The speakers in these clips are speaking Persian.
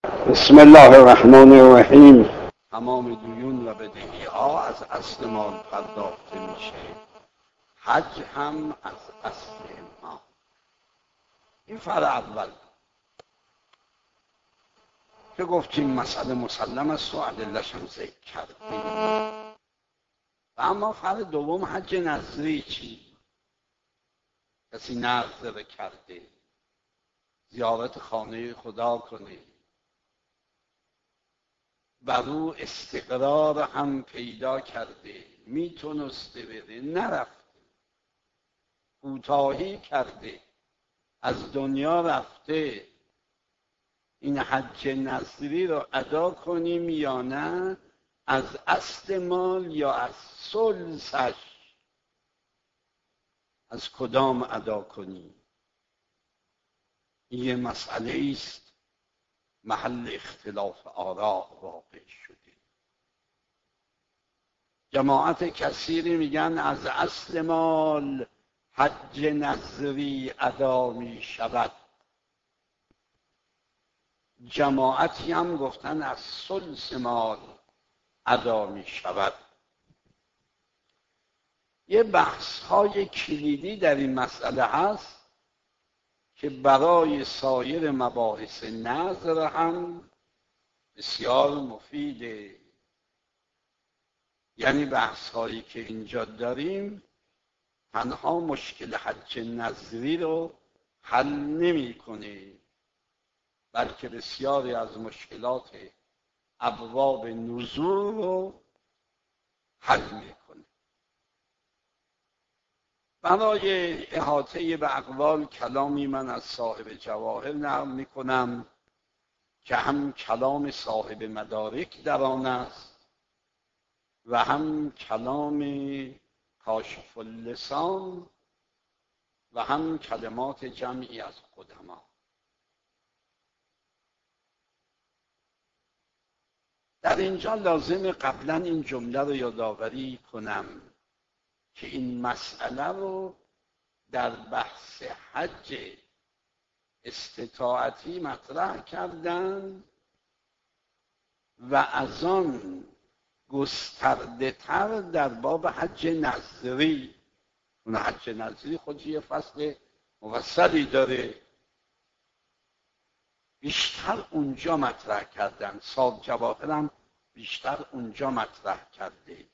بسم الله الرحمن الرحیم. تمام دیون و بدهی ها از اصل مال پرداخته میشه، حج هم از اصل ما. این فرع اول که گفتیم مسئله مسلم است و ادله‌اش هم ذکر کردیم. و اما فرع دوم حج نظری چی؟ کسی نظر کرده زیارت خانه خدا کنه، بر او استقرار هم پیدا کرده، میتونسته بده نرفته، کوتاهی کرده، از دنیا رفته، این حج نظری رو ادا کنیم یا نه؟ از اصل مال یا از ثلثش؟ از کدام ادا کنیم؟ این یه مسئله است محل اختلاف آراء واقع شده. جماعت کثیری میگن از اصل مال حج نظری ادا می شود، جماعتی هم گفتن از ثلث مال ادا می شود. یه بحث های کلیدی در این مسئله هست که برای سایر مباحث نظر هم بسیار مفیده. یعنی بحث هایی که اینجا داریم تنها مشکل حج نظری رو حل نمی کنه، بلکه بسیاری از مشکلات ابواب نزول رو حل میکنه. برای احاطه به اقوال کلامی من از صاحب جواهر نقل میکنم که هم کلام صاحب مدارک در آن است و هم کلام کاشف اللسان و هم کلمات جمعی از قدما. در اینجا لازم قبلا این جمله رو یادآوری کنم که این مسئله رو در بحث حج استطاعتی مطرح کردن و از آن گسترده تر در باب حج نظری. اون حج نظری خودش یه فصل مفصلی داره، بیشتر اونجا مطرح کردن. صاحب جواهر هم بیشتر اونجا مطرح کرده.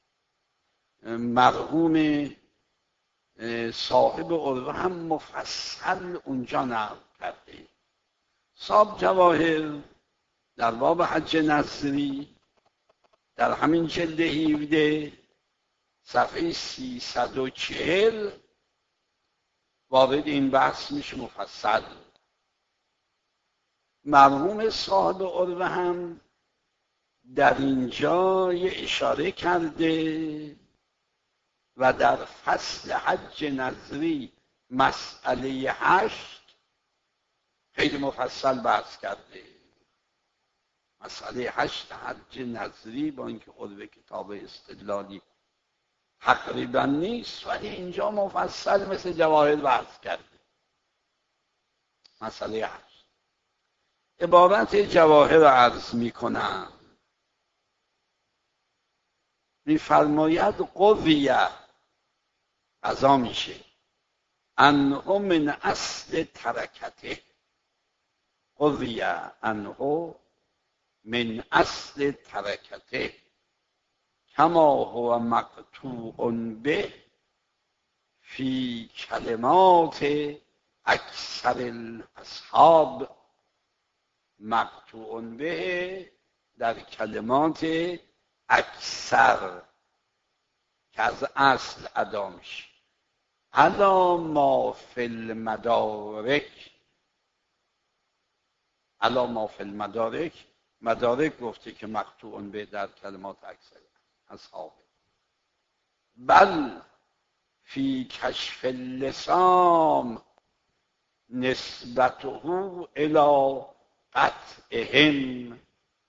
مرحوم صاحب عروه هم مفصل اونجا نقل کرده. صاحب جواهر در باب حج نظری در همین جلد 17 صفحه 340 وارد این بحث میشه مفصل. مرحوم صاحب عروه هم در اینجا یه اشاره کرده و در فصل حج نظری مسئله 8 خیلی مفصل بحث کرده. مسئله 8 حج نظری با اینکه عروه کتاب استدلالی تقریبا نیست، ولی اینجا مفصل مثل جواهر بحث کرده. مسئله 8 عبارت جواهر عرض می کنم، میفرماید قویه قضا میشه انه من اصل ترکته، قویه انه من اصل ترکته کما هو مقطوع به فی کلمات اکثر الاصحاب. مقطوع به در کلمات اکثر که از اصل ادا میشه. علا ما فی المدارک، علا ما فی المدارک، مدارک گفته که مقطوع به در کلمات اکثر اصحاب، بل فی کشف اللسان نسبته الی قطعهم.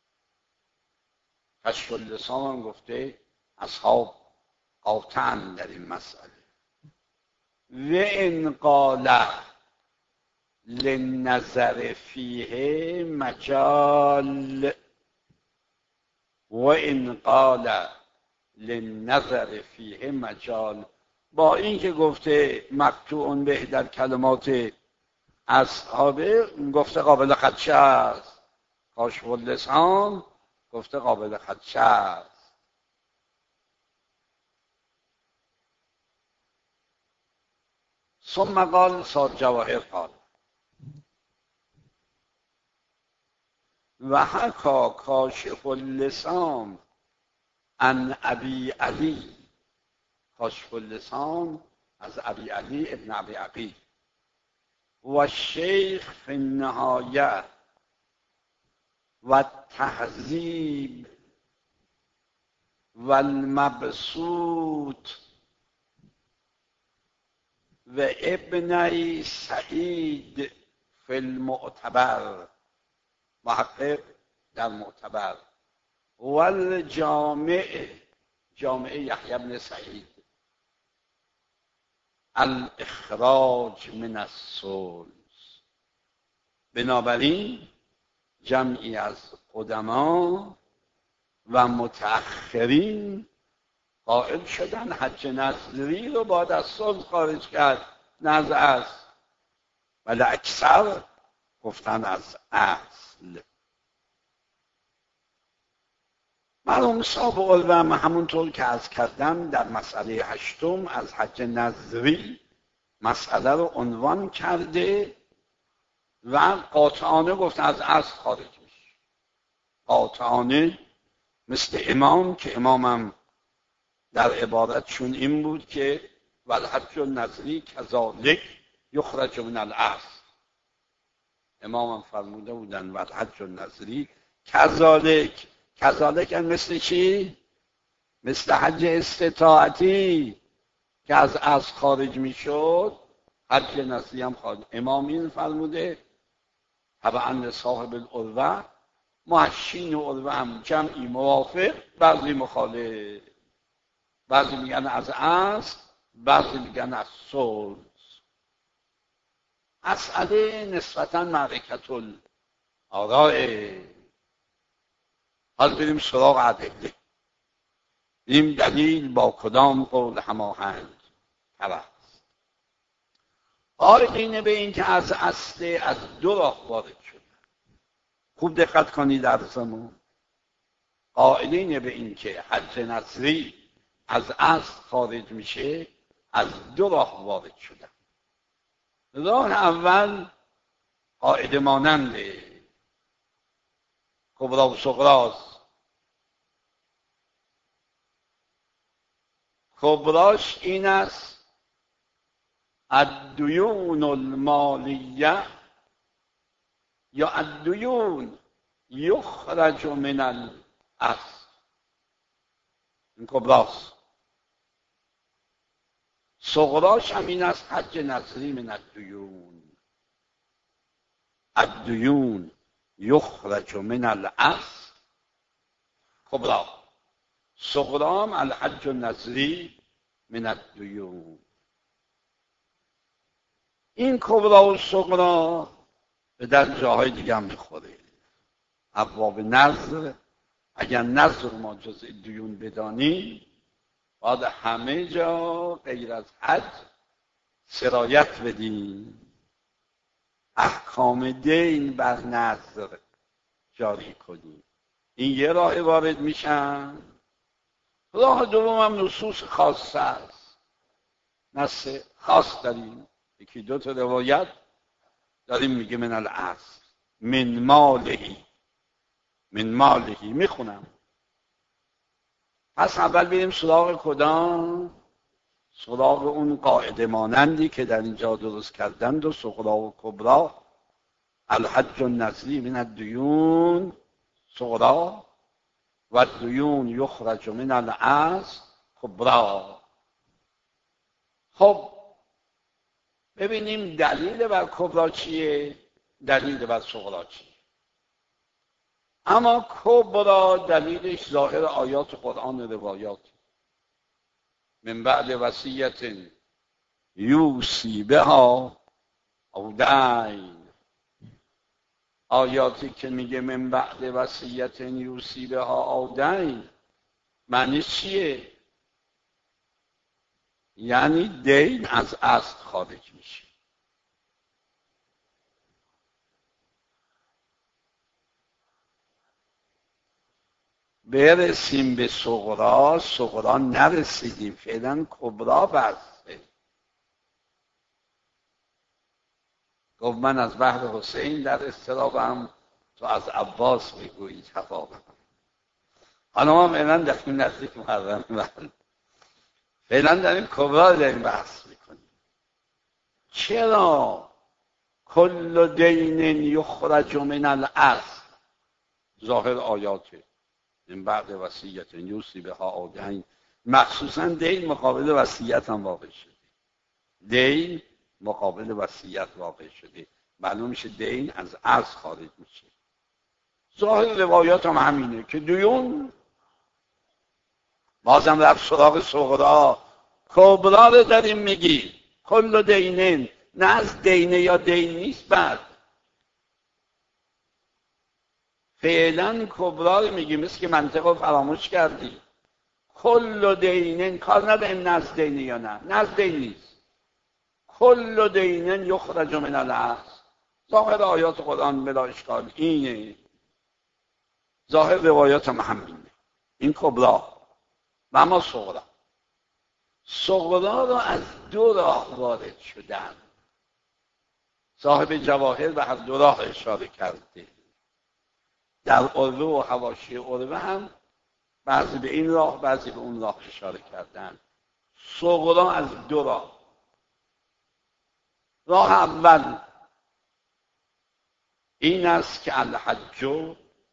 کشف اللسان هم گفته اصحاب قاطعن در این مسئله. و ان قال للنظر فیه مجال و ان قال للنظر فیه مجال. با این که گفته مقطوع به در کلمات اصحابه، گفته قابل خدشه است. کاشف اللسان گفته قابل خدشه است. ثم قال صاد جواهر قال و حکا کاشف اللسان عن ابی علی. کاشف اللسان از ابی علی ابن ابی عقیل و الشیخ فی النهایه و تهذیب و المبسوط و ابن سعید فی المعتبر، محقق در معتبر، و الجامع، جامع یحیی بن سعید، الاخراج من الثلث. بنابراین جمعی از قدما و متأخرین قائل شدن حج نظری رو باید از ثلث خارج کرد، نه از اصل، ولی اکثر گفتن از اصل. مرحوم صاحب العلم همونطور که عرض کردم در مسئله 8 از حج نظری مسئله رو عنوان کرده و قاطعانه گفتن از اصل خارج میشه. قاطعانه مثل امام که امامم در عبارتشون این بود که والحج النظری کذالک یخرج من الاصل. امامم فرموده بودن والحج النظری کذالک. کذالک مثل چی؟ مثل حج استطاعتی که از اصل خارج میشد، حج نظری هم خارج. امام این فرموده طبعا صاحب العروه، محشین عروه هم جمعی موافق، بعضی مخالف، بعضی میگن از اصل، بعضی میگن از ثلث. مسئله نسبتا معرکت الآراء. حالا بریم سراغ ادله. این دلیل با کدام قول هماهنگ تر است؟ قائلین به این که از اصل از دو راه وارد شده. خوب دقت کنید درسمون. قائلین به این که حج نظری از اصل خارج میشه از دو راه وارد شده. راه اول قاعده مانند کبرا و صغراست. کبراش این است الدیون المالیه یا الدیون یخرج من الاصل. این کبراست. صغراش هم این است حج نظری من الدیون. الدیون یخرج من الاصل کبرا. صغرام الحج النظری من الدیون. این کبرا و صغرا به در جاهای دیگه هم میخوره. ابواب نظر، اگر نظر ما جزء دیون بدانیم باید همه جا غیر از حج سرایت بدیم، احکام دین بر نظر جاری کنیم. این یه راه وارد میشن. راه دوم هم نصوص خاصه است. نص خاص داریم، یکی دو تا روایت داریم میگه من الاصل من مالهی، من مالهی. میخونم. پس اول بریم سراغ کدام؟ سراغ اون قاعده مانندی که در اینجا درست کردند و صغرا و کبرا. الحج النظری من الدیون صغرا و الدیون یخرج من الاصل کبرا. خب ببینیم دلیل بر کبرا چیه، دلیل بر صغرا چیه. اما کبرا دلیلش ظاهر آیات قرآن و روایات. من بعد وصیت یوصی بها او دین آیاتی که میگه من بعد وصیت یوصی بها او دین، معنی چیه؟ یعنی دین از اصل خارج میشه. برسیم به صغرا، صغرا نرسیدیم، فعلا کبرا بسته. گفت من از بحر حسین در اضطرابم، تو از عباس بگویی جوابم. حالا ما فعلا در نزدیک محرم، فعلا داریم کبرا داریم بحث میکنیم. چرا کل دین یخرج من الاصل؟ ظاهر آیاته این بعد وصیت یوصی بها او دین، مخصوصا دین مقابل وصیت هم واقع شده. دین مقابل وصیت واقع شده، معلوم میشه دین از اصل خارج میشه. ظاهر روایات هم همینه که دیون بازم رفت سراغ صغرا، کبرا رو داریم میگی کل دینین، نه از دینه یا دین نیست. بعد فعلا کبرا رو میگی، مثل که منطق رو فراموش کردی. کل دینین کار نداریم نزد دینه یا نه، نزد دین نیست. کل دینین یخرج من الاصل، ظاهر آیات قرآن بلا اشکال اینه، ظاهر روایات هم همینه. این کبرا. و اما صغرا، صغرا را از دو راه وارد شدن. صاحب جواهر به هر دو راه اشاره کرده. در عروه و حواشی عروه هم بعضی به این راه بعضی به اون راه اشاره کردن. صغرا از دو راه. راه اول این است که الحج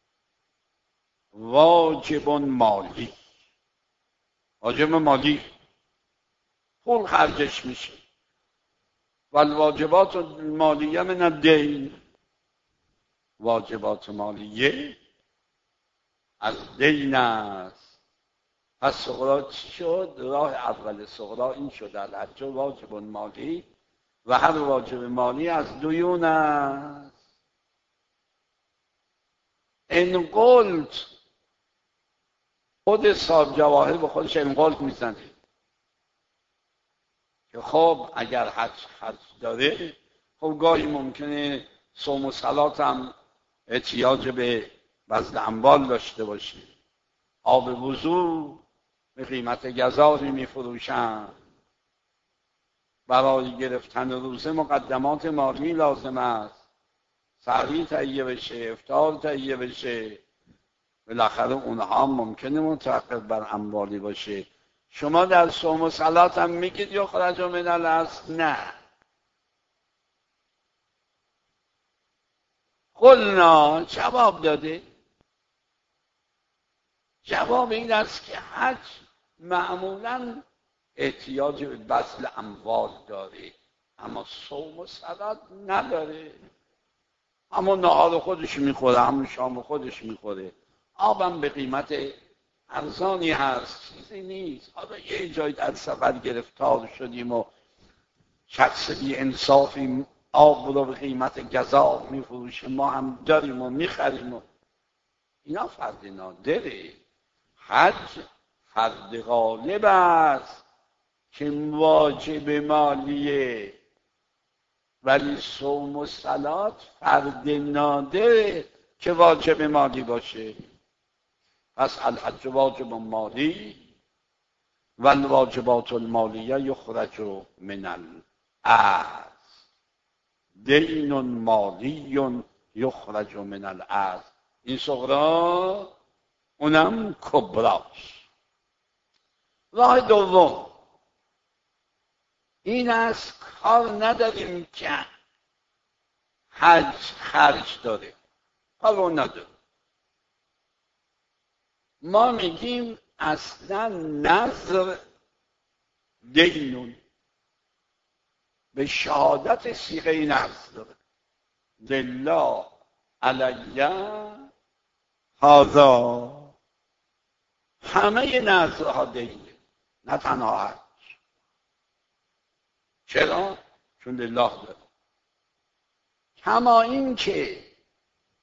واجب مالی، واجب مالی، پول خرجش میشه. والواجبات مالیه من الدین، واجبات مالیه از دین است. پس صغرا چی شد؟ راه اول صغرا این شد الحج واجب مالی و هر واجب مالی از دیون است. ان قلت، خود صاحب جواهر به خودش ان قلت میزنه که خب اگر حج داره، خب گاهی ممکنه صوم و صلات هم احتیاج به بذل اموال داشته باشه. آب وضو به قیمت گزافی میفروشن. برای گرفتن روزه مقدمات مالی لازم است. سحری تهیه بشه، افطار تهیه بشه. بالاخره اونها ممکنه متوقف بر اموالی باشه. شما در صوم و صلات هم میگید یخرج من الاصل؟ نه. قلنا، جواب داده. جواب این است که حج معمولا احتیاج به بذل اموال داره، اما صوم و صلات نداره. اما نهار خودش میخوره، همون شام خودش میخوره. آبم به قیمت ارزانی هست، چیزی نیست. حالا یه جایی در سفر گرفتار شدیم و شخص بی انصافی آب رو به قیمت گزاف میفروشه، ما هم داریم و میخریم و اینا فرد نادره. حج فرد غالب است که واجب مالیه، ولی صوم و صلات فرد نادره که واجب مالی باشه. پس الحج واجب مالی و الواجبات المالیه یخرج من الاصل، دین مالی یخرج من الاصل. این صغرا، اونم کبراش. راه دوم این است کار نداریم که حج خرج داره، کار اون نداره. ما میگیم اصلا نظر دینون، به شهادت صیغه نظر لله علیه هذا، همه نظرها دینه، نه تنها حج. چرا؟ چون لله داره. کما این که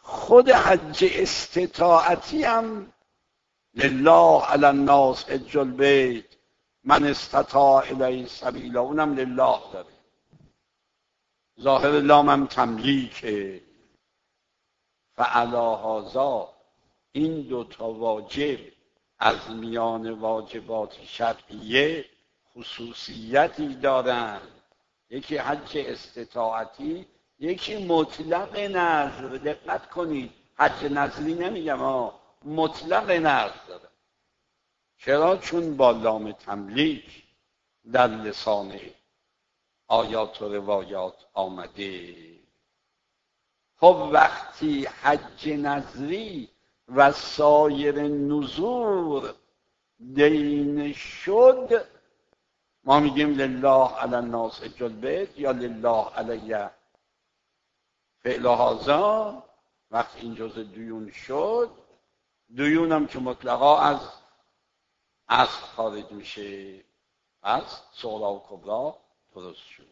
خود حج استطاعتی هم لله علی الناس حج البیت من استطاع الیه سبیلا، اونم لله داره. ظاهر لام هم تملیکه. فعلی هذا این دوتا واجب از میان واجبات شرعیه خصوصیتی دارن، یکی حج استطاعتی، یکی مطلق نظر. دقت کنید، حج نظری نمیگم، مطلق نظر داره. چرا؟ چون با لام تملیک در لسان آیات و روایات آمده. خب وقتی حج نظری و سایر نذور دین شد، ما میگیم لله علی الناس حج البیت یا لله علی فعل هذا. وقتی این جزء دیون شد، دیون هم که مطلقا از اصل خارج میشه، از صغرا و کبرا درست شد.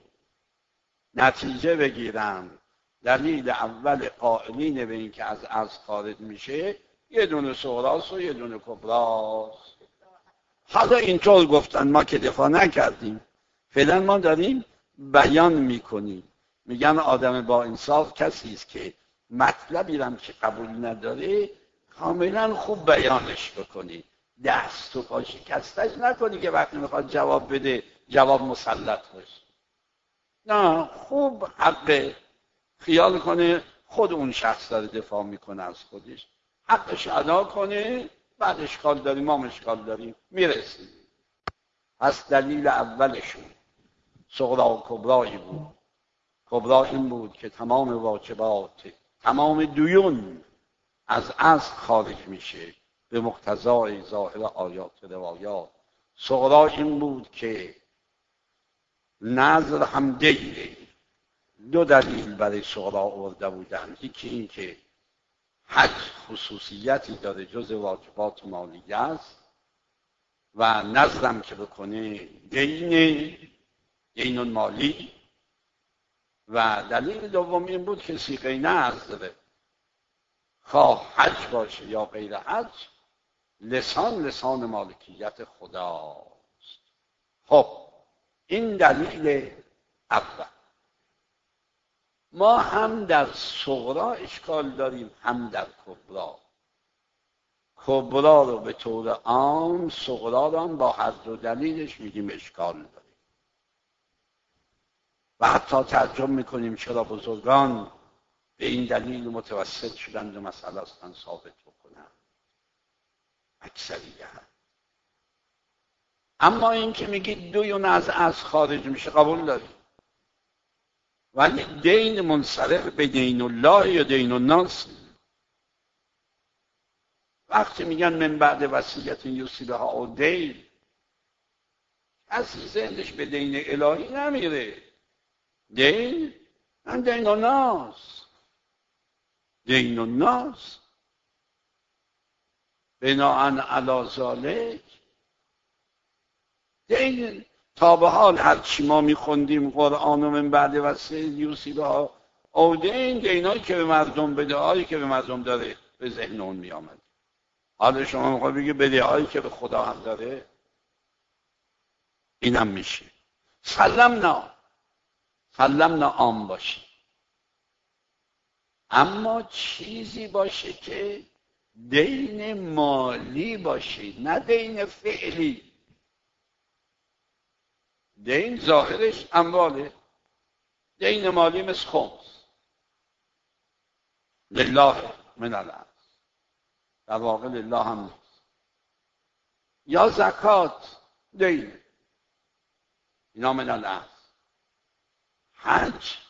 نتیجه بگیرم، دلیل اول قائلین به این که از اصل خارج میشه یه دونه صغراست و یه دونه کبراست. حالا اینطور گفتن، ما که دفاع نکردیم، فعلا ما داریم بیان میکنیم. میگن آدم با انصاف کسی است که مطلبی هم که قبول نداره کاملا خوب بیانش بکنی، دست و پا شکستش نکنی که وقتی میخواد جواب بده جواب مسلط باشه. نه، خوب حق خیال کنه خود اون شخص داره دفاع میکنه از خودش، حقش ادا کنه، بعد اشکال داریم ما اشکال داریم میرسیم. پس دلیل اولشون صغرا و کبرایی بود. کبرا این بود که تمام واجبات، تمام دیون از اصل خارج میشه به مقتضای ظاهر آیات و روایات. صغرا این بود که نظر هم دینه. دو دلیل برای صغرا آورده بودن، یکی این که حج خصوصیتی داره، جز واجبات مالیه است و نظرم که بکنه دین مالی. و دلیل دوم این بود که صیغه نظر داره، خواه حج باشه یا غیر حج، لسان مالکیت خداست. خب این دلیل اول. ما هم در صغرا اشکال داریم هم در کبرا. کبرا رو به طور عام، صغرا رو هم با هر دو دلیلش میگیم اشکال داریم و حتی تعجب میکنیم چرا بزرگان به این دلیل متوسط شدند و مسئله اصلا ثابت بکنند اکثریت. اما این که میگید دیون از خارج میشه قبول داریم، ولی دین منصرف به دین الله یا دین الناس. وقتی میگن من بعد وصیت یوصی بها او دین، کسی ذهنش به دین الهی نمیره. دین من دین الناس، دین الناس بناءً علی ذالک. دین تا به حال هرچی ما میخوندیم قرآن و من بعد وصیت یوصی بها او دین، دینایی که به مردم، بدهایی که به مردم داره به ذهن اون میامد. حالا شما میخواد بگی بدهایی که به خدا هم داره، اینم میشه سلمنا عام باشه، اما چیزی باشه که دین مالی باشه، نه دین فعلی. دین ظاهرش امواله، دین مالی مثل خمس لله من الارض، در واقع لله هم نیست. یا زکات دین، اینا من الارض. حج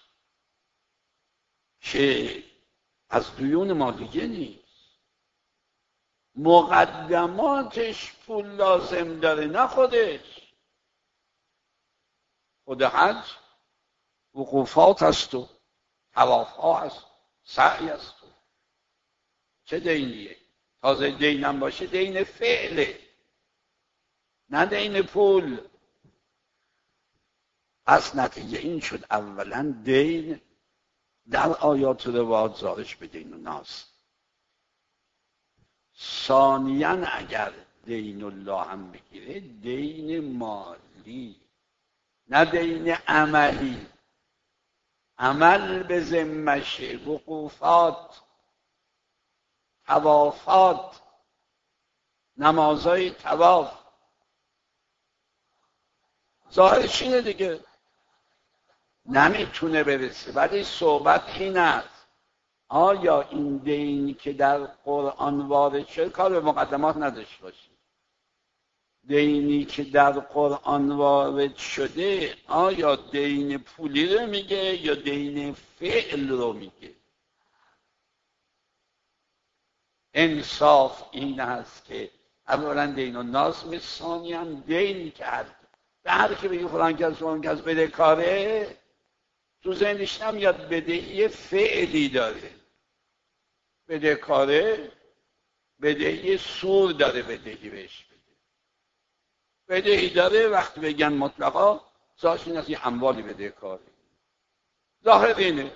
که از دیون مالیه نیست، مقدماتش پول لازم داره نه خودش. خود حج وقوفات هست و طواف ها هست، سعی هست. چه دینیه؟ تازه دینم باشه دین فعله نه دین پول. پس نتیجه این شد اولا دین در آیات روایات زارش به دین و ناس. ثانیاً اگر دین الله هم بگیره، دین مالی، نه دین عملی. عمل به ذمشه، وقوفات، طوافات، نمازهای طواف، ظاهرش اینه دیگه، نمیتونه برسه. ولی صحبت این است آیا این دینی که در قرآن وارد شده، کار به مقدمات نداشته باشید، دینی که در قرآن وارد شده آیا دین پولی رو میگه یا دین فعل رو میگه؟ انصاف این است که اولا دین الناس میگه، ثانیاً دینی که هر که بگی فلان کس فلان کس بدهکاره، تو ذهنش نمیاد بدهی فعلی داره، بدهکاره بدهی سور داره، بدهی بهش بده، بدهی داره. وقتی بگن مطلقا ظاهرش این است یه اموالی بدهکاره، ظاهر اینه.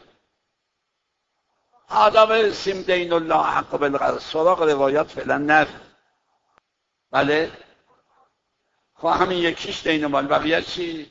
حالا برسیم دین الله حق بالقرض، سراغ روایات فعلا نریم. بله خب همین یکیش دین مال، بقیه چی؟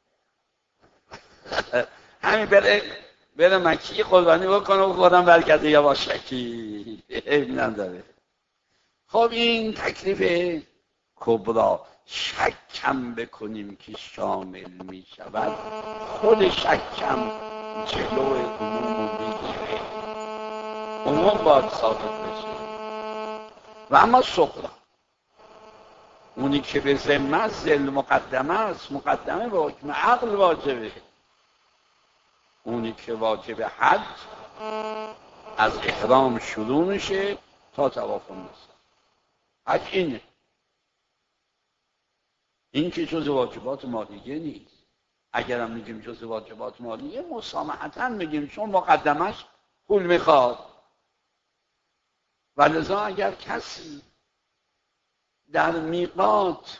همین بره مکی قربانی بکنه و خودم برگرده یواشکی، عیب نداره. خب این تکلیف کبرا. شکم بکنیم که شامل می شود، خود شکم جلو عموم میگیره، عموم باید ثابت بشه. و اما سخرا، اونی که به ذمه است، مقدمه است، مقدمه به حکم عقل واجبه. اونی که واجب حج از احرام شروع میشه تا طواف النسا. حج اینه. این که جز واجبات مالیه نیست. اگرم میگیم جز واجبات مالیه، مسامحتاً میگیم چون مقدمش پول میخواد. ولذا اگر کسی در میقات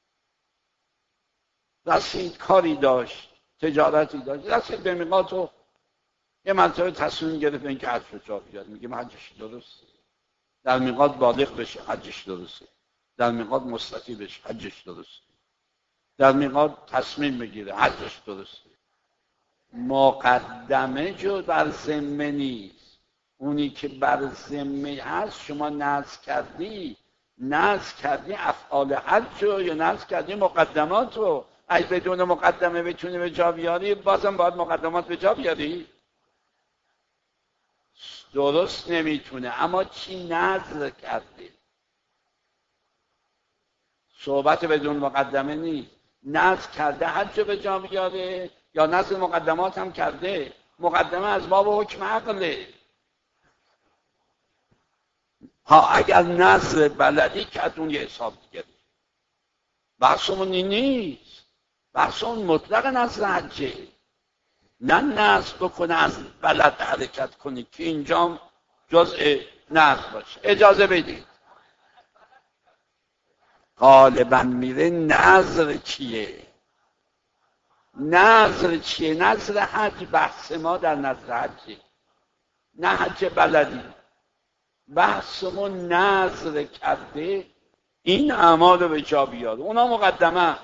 رسید، کاری داشت، تجارتی داشت، رسید به میقات و یه مرتبه تصمیم گرفت این که حج رو جا بیاد، میگیم حجش درسته. در میقات بالغ بشه، حجش درسته. در میقات مستطیع بشه، حجش درسته. در میقات تصمیم بگیره، حجش درسته. مقدمه جو بر ذمه نیست. اونی که بر ذمه هست، شما نذر کردی افعال حج رو یا نذر کردی مقدمات رو. اگه بدون مقدمه بتونی به جا بیاری، بازم باید مقدمات به جا بیاری. درست نمیتونه. اما چی نذر کرده؟ صحبت بدون مقدمه نیست. نذر کرده حج رو به جا بیاره یا نذر مقدمات هم کرده. مقدمه از باب حکم عقله. ها اگر نذر بلدی کرد، اون یه حساب دیگه. بحثمون این نیست. بحثمون مطلق نذر حجه. نه نذر بکنه از بلد حرکت کنی که اینجا جزء نذر باشه. اجازه بدید. غالبا میره نذر چیه؟ نذر حج. بحث ما در نذر حجه، نه حج بلدی. بحثمون نذر کرده این اعمال رو به جا بیاره. اونا مقدمه است،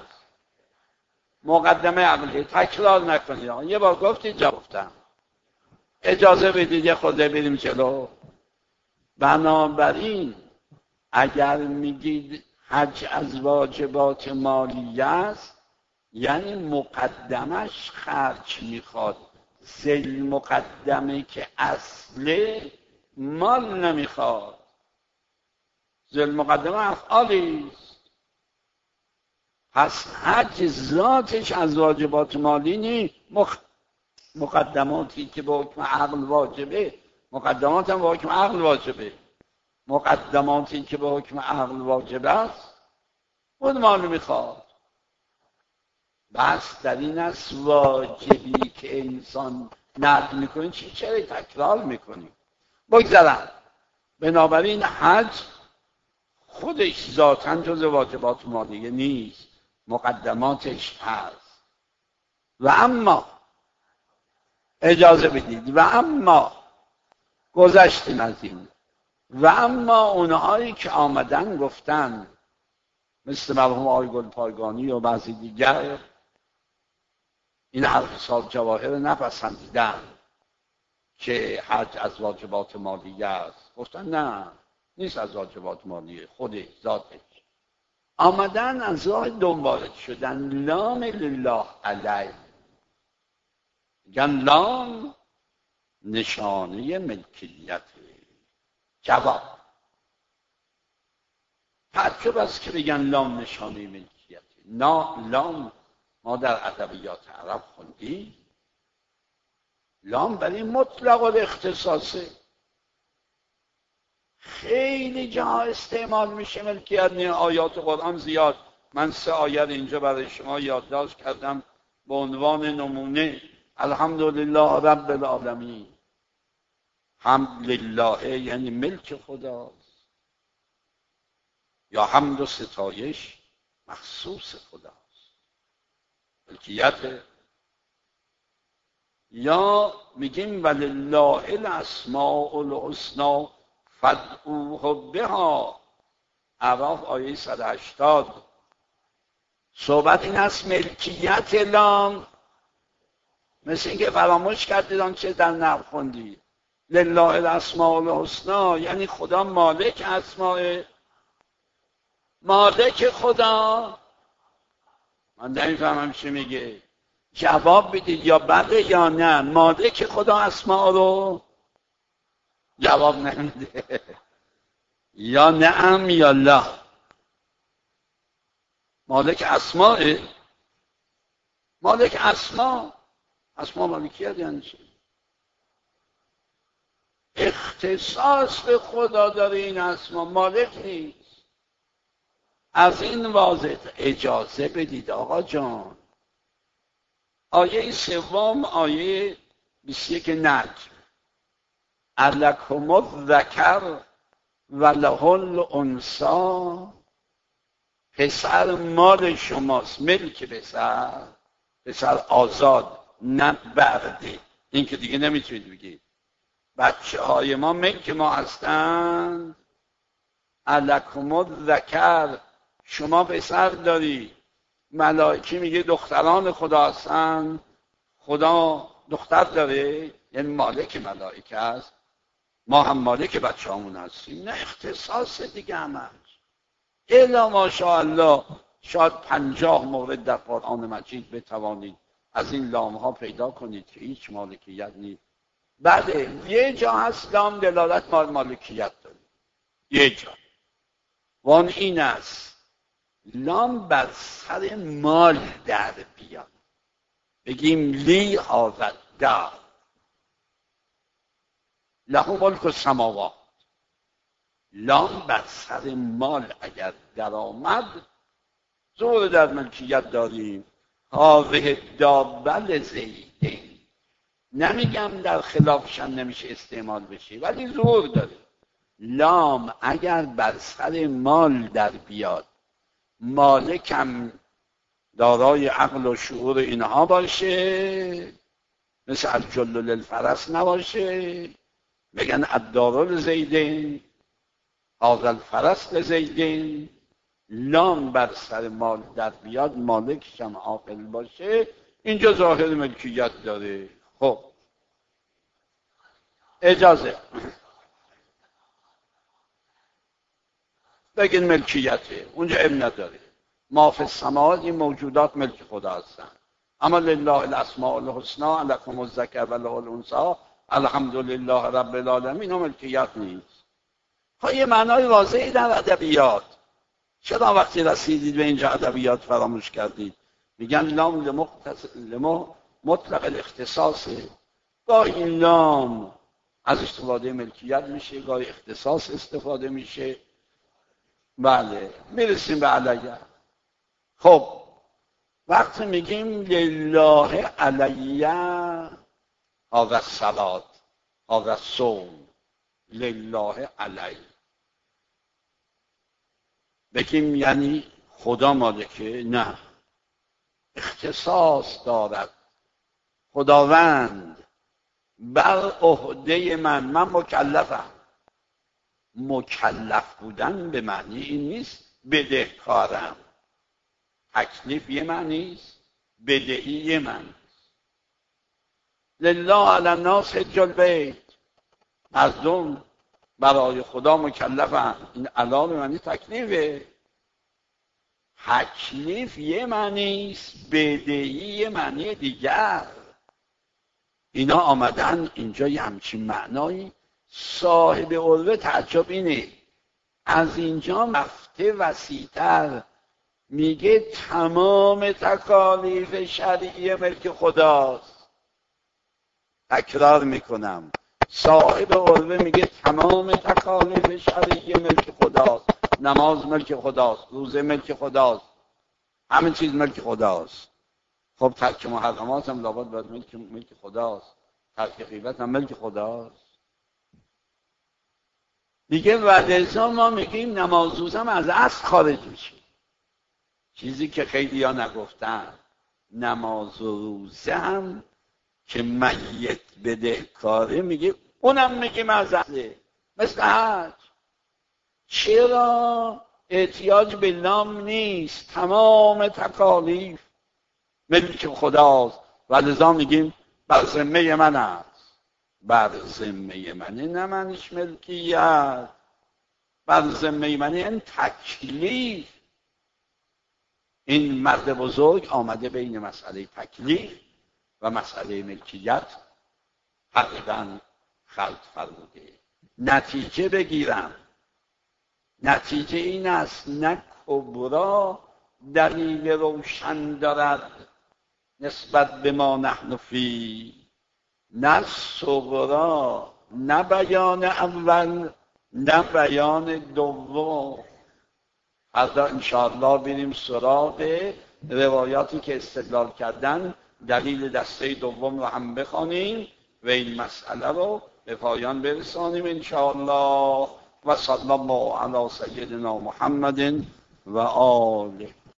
مقدمه عقلی. تکرار نکنید. یه بار گفتید جا گفتم. اجازه بدید یه خورده بریم جلو. بنابراین اگر میگید حج از واجبات مالیه است، یعنی مقدمش خرج میخواد. ذل مقدمه که اصله مال نمیخواد. ذل مقدمه افعالی است. پس حج ذاتش از واجبات مالی نیست. مقدماتی که به حکم عقل واجبه، مقدمات هم به حکم عقل واجبه. مقدماتی که به حکم عقل واجب است، خود مال میخواد. بس در این است واجبی که انسان نقل میکنه چرا تکرار میکنی؟ بگذارم. بنابراین حج خودش ذاتاً جز واجبات مالیه نیست، مقدماتش هست. و اما اجازه بدید. و اما گذشتیم از این. و اما اونهایی که آمدن گفتن مثل مرحوم آقای گلپایگانی و بعضی دیگر این حرف صاحب جواهر نپسندیدن که حج از واجبات مالیه است. گفتن نه، نیست از واجبات مالیه، خود ذاتش. آمدن از راه دنبالت شدن. لام لله علیه، میگن لام نشانه ملکیت. جواب تعجب است که بگن لام نشانه ملکیت. لام ما در ادبیات عرب خوندیم، لام برای مطلق الاختصاصه. خیلی جاها استعمال میشه ملکیت. آیات قرآن زیاد. من 3 آیه اینجا برای شما یادداشت کردم به عنوان نمونه. الحمدلله رب العالمین. حمد لله یعنی ملک خداست، یا حمد و ستایش مخصوص خداست، ملکیت. یا میگیم ولله الاسماء الحسنی فادعوه بها. اعراف آیه 180. صحبت این است ملکیت لام. مثل اینکه فراموش کردید آن چه در نقل خوندید. لله الاسماء الحسنی یعنی خدا مالک اسماء، مالک خدا. من نمیفهمم چی میگه. جواب بدید یا بله یا نه. مالک خدا اسماء رو جواب نمیده. یا نعم یا لا. مالک اسماء، مالک اسماء مالکیت یعنی چی؟ اختصاص به خدا داره این اسما، مالک نیست. از این واضح اجازه بدید آقا جان. آیه 3 آیه 21 نجم. الکم الذکر و له الانثی. پسر مال شماست، ملک پسر آزاد، نه برده. این که دیگه نمیتونید بگید بچه های ما ملک ما هستند. الکم الذکر، شما پسر داری. ملائکه میگه دختران خدا هستند. خدا دختر داره یعنی مالک ملائکه است. ما هم مالک بچه همون هستیم. نه اختصاص دیگه همش. الا ماشاءالله شاید 50 مورد در قرآن مجید بتوانید از این لام ها پیدا کنید که هیچ مالکیت نیست. بله یه جا هست لام دلالت مالکیت داره، یه جا. وان این است لام بر سر مال در بیاد. بگیم لی هذا دار له ملک السماوات. لام بر سر مال اگر در آمد زور در ملکیت داریم. هذه دابه زیدین. نمیگم در خلافشم نمیشه استعمال بشه ولی زور داره. لام اگر بر سر مال در بیاد، مالکم دارای عقل و شعور اینها باشه، مثل الجل للفرس نباشه، بگن الدار لزیدین هذا الفرس لزیدین. لام بر سر مال در بیاد، مالکشم عاقل باشه، اینجا ظاهر ملکیت داره. خب اجازه بگین ملکیته، اونجا اب نداره. ما فی السماوات، این موجودات ملک خدا هستن. اما لله الاسماء الحسنی لکم الذکر و له الانثی الحمدلله رب العالمین. و ملکیت نیست. خب یه معنای واضحی در ادبیات. چرا وقتی رسیدید به اینجا ادبیات فراموش کردید؟ میگن لام مطلق الاختصاصه. گاهی لام از استفاده ملکیت میشه، گاهی اختصاص استفاده میشه. بله میرسیم به علیه. خب وقتی میگیم لله علیه هذا الصلاة هذا الصوم، لله علیه بگیم یعنی خدا مالکه؟ نه، اختصاص دارد. خداوند بر عهده من مکلفم. مکلف بودن به معنی این نیست بدهکارم. تکلیف یه معنی است، بدهی یه معنی. لله علی الناس حج البیت، مردم برای خدا مکلفن. این علا به معنی تکلیفه. تکلیف یه معنی است، بدهی یه معنی دیگر. اینا آمدن اینجا یه همچین معنایی. صاحب عروه تعجب اینه، از اینجا رفته وسیع‌تر، میگه تمام تکالیف شرعی ملک خداست. تکرار میکنم، صاحب عروه میگه تمام تکالیف شرعی ملک خداست. نماز ملک خداست، روزه ملک خداست، همه چیز ملک خداست. خب ترک محرمات هم لابد باید ملک خداست، ترک غیبت هم ملک خداست. دیگه ولذا ما میگیم نماز روزه هم از اصل خارج میشه. چیزی که خیلی ها نگفتن، نماز و روزه هم که میت بدهکاره میگه اونم میگیم از اصله. مثل حج، چرا احتیاج به نام نیست؟ تمام تکالیف ملک خداست. ولذا میگیم بر ذمه من است. بر ذمه منه، نه منش ملکیت. بر ذمه منه این تکلیف. این مرد بزرگ آمده بین مسئله تکلیف و مسئله ملکیت تقریبا خلط فرموده. نتیجه بگیرم، نتیجه این است نه کبرا دلیل روشن دارد نسبت به ما نحن فی، نه صغرا، نه بیان اول نه بیان دوم. حالا انشاءالله بریم سراغ روایاتی که استدلال کردن، دلیل دسته دوم رو هم بخوانیم و این مسئله رو به پایان برسانیم انشاءالله. و صلی الله علی سیدنا محمد و آله.